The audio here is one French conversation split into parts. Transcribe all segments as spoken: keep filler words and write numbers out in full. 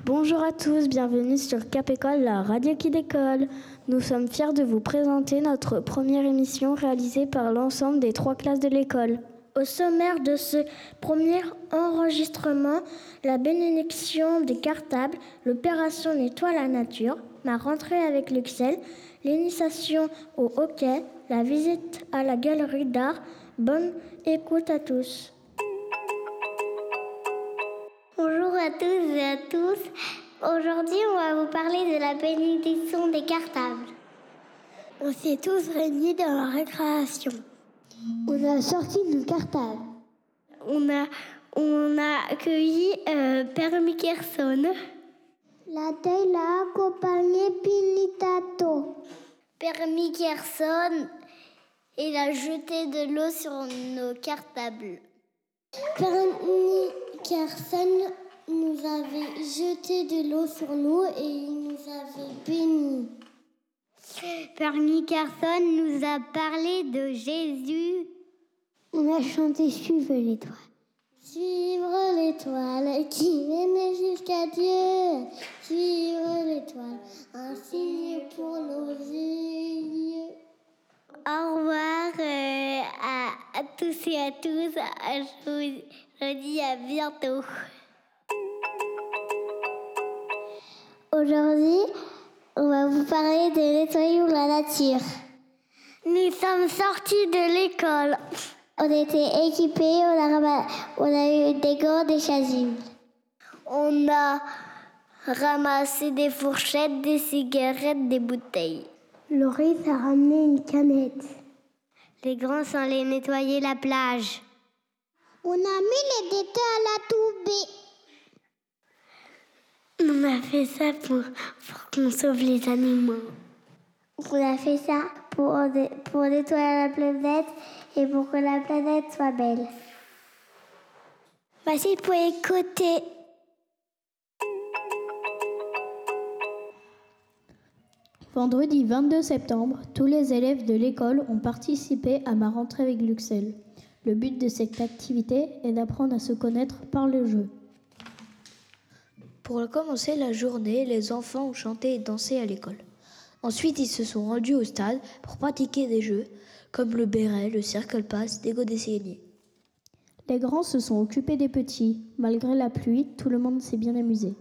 Bonjour à tous, bienvenue sur Cap École, la radio qui décolle. Nous sommes fiers de vous présenter notre première émission réalisée par l'ensemble des trois classes de l'école. Au sommaire de ce premier enregistrement, la bénédiction des cartables, l'opération Nettoie la nature, ma rentrée avec l'Uxel, l'initiation au hockey, la visite à la galerie d'art. Bonne écoute à tous. Bonjour à tous et à tous. Aujourd'hui, on va vous parler de la bénédiction des cartables. On s'est tous réunis dans la récréation. On a sorti nos cartables. On a, on a accueilli euh, Père Mickerson. La taille l'a accompagné Pinitato. Père Mickerson, il a jeté de l'eau sur nos cartables. Père Mickerson nous avait jeté de l'eau sur nous et il nous avait bénis. Père Mickerson nous a parlé de Jésus. On a chanté « Suivre l'étoile ». Suivre l'étoile qui mène jusqu'à Dieu. Suivre l'étoile, un signe pour nos yeux. Au revoir euh, à, à tous et à tous. Je vous, je vous dis à bientôt. Aujourd'hui, on va vous parler de nettoyer la nature. Nous sommes sortis de l'école. On était équipés, on a, ram- on a eu des gants, des chasubles. On a ramassé des fourchettes, des cigarettes, des bouteilles. Loris a ramené une canette. Les grands sont allés nettoyer la plage. On a mis les déterres à la toubée. On a fait ça pour, pour qu'on sauve les animaux. On a fait ça pour, pour nettoyer la planète et pour que la planète soit belle. Voici pour écouter. Vendredi vingt-deux septembre, tous les élèves de l'école ont participé à ma rentrée avec l'Uxel. Le but de cette activité est d'apprendre à se connaître par le jeu. Pour commencer la journée, les enfants ont chanté et dansé à l'école. Ensuite, ils se sont rendus au stade pour pratiquer des jeux comme le béret, le circle pass, des go d'essayer. Les grands se sont occupés des petits. Malgré la pluie, tout le monde s'est bien amusé.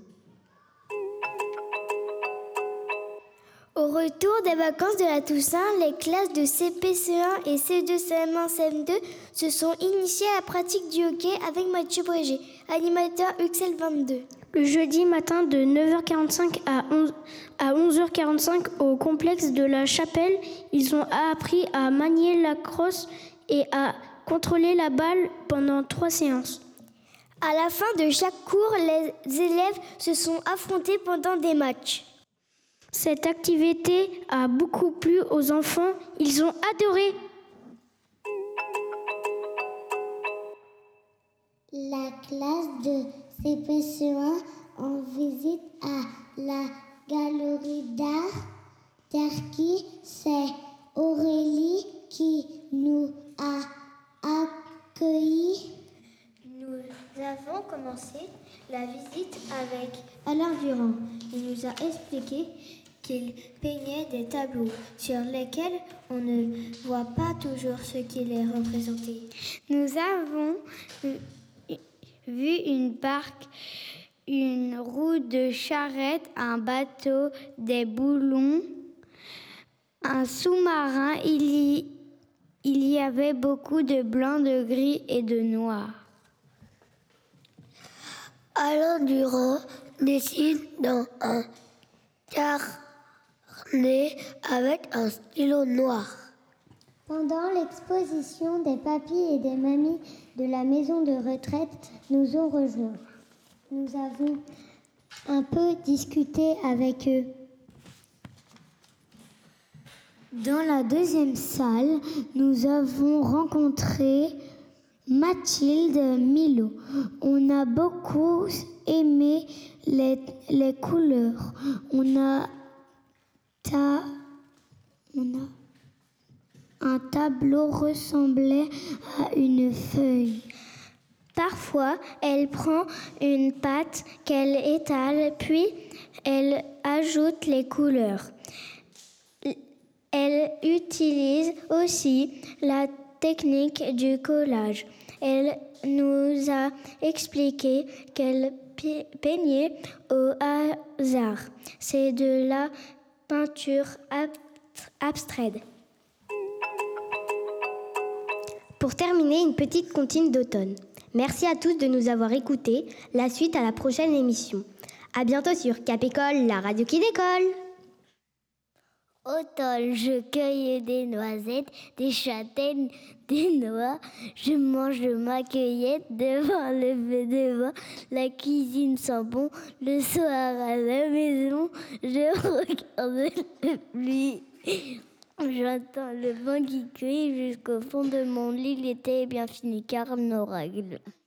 Au retour des vacances de la Toussaint, les classes de C P C un et C deux C M un C M deux se sont initiées à la pratique du hockey avec Mathieu Brégé, animateur Uxel vingt-deux. Le jeudi matin de neuf heures quarante-cinq à onze heures quarante-cinq au complexe de la Chapelle, ils ont appris à manier la crosse et à contrôler la balle pendant trois séances. À la fin de chaque cours, les élèves se sont affrontés pendant des matchs. Cette activité a beaucoup plu aux enfants, ils ont adoré. La classe de C P C un en visite à la galerie d'art d'Erquy. C'est Aurélie qui nous a accueillis. Nous avons commencé la visite avec Alain Durand. Il nous a expliqué qu'il peignait des tableaux sur lesquels on ne voit pas toujours ce qu'il est représenté. Nous avons vu une barque, une roue de charrette, un bateau, des boulons, un sous-marin. Il y, il y avait beaucoup de blanc, de gris et de noir. Alain Durand dessine dans un carnet avec un stylo noir. Pendant l'exposition, des papis et des mamies de la maison de retraite nous ont rejoints. Nous avons un peu discuté avec eux. Dans la deuxième salle, nous avons rencontré Mathilde Milo. On a beaucoup aimé les, les couleurs. On a, ta, on a un tableau ressemblait à une feuille. Parfois, elle prend une pâte qu'elle étale, puis elle ajoute les couleurs. Elle utilise aussi la technique du collage. Elle nous a expliqué qu'elle peignait au hasard. C'est de la peinture abstraite. Pour terminer, une petite comptine d'automne. Merci à tous de nous avoir écoutés. La suite à la prochaine émission. À bientôt sur Cap École, la radio qui décolle. Automne, je cueille des noisettes, des châtaignes, des noix. Je mange ma cueillette devant le feu de bois. La cuisine sent bon. Le soir à la maison, je regarde la pluie. J'entends le vent qui crie jusqu'au fond de mon lit. L'été est bien fini car on aura